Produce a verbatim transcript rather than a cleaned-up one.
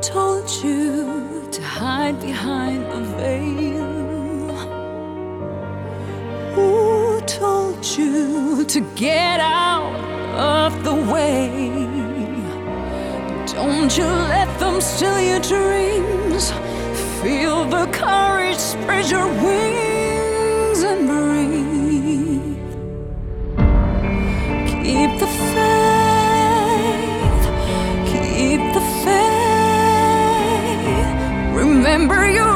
told you to hide behind a veil? Who told you to get out of the way? Don't you let them steal your dreams. Feel the courage, spread your wings and breathe. Keep the faith, keep the faith. Remember you